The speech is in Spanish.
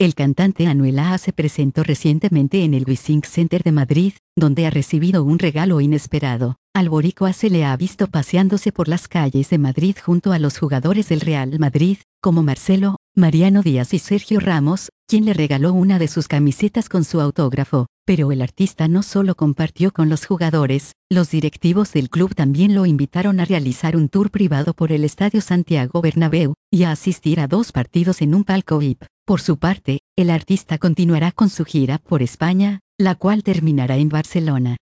El cantante Anuel AA se presentó recientemente en el Wissink Center de Madrid, donde ha recibido un regalo inesperado. Al boricua se le ha visto paseándose por las calles de Madrid junto a los jugadores del Real Madrid, como Marcelo, Mariano Díaz y Sergio Ramos, quien le regaló una de sus camisetas con su autógrafo. Pero el artista no solo compartió con los jugadores, los directivos del club también lo invitaron a realizar un tour privado por el Estadio Santiago Bernabéu, y a asistir a 2 partidos en un palco VIP. Por su parte, el artista continuará con su gira por España, la cual terminará en Barcelona.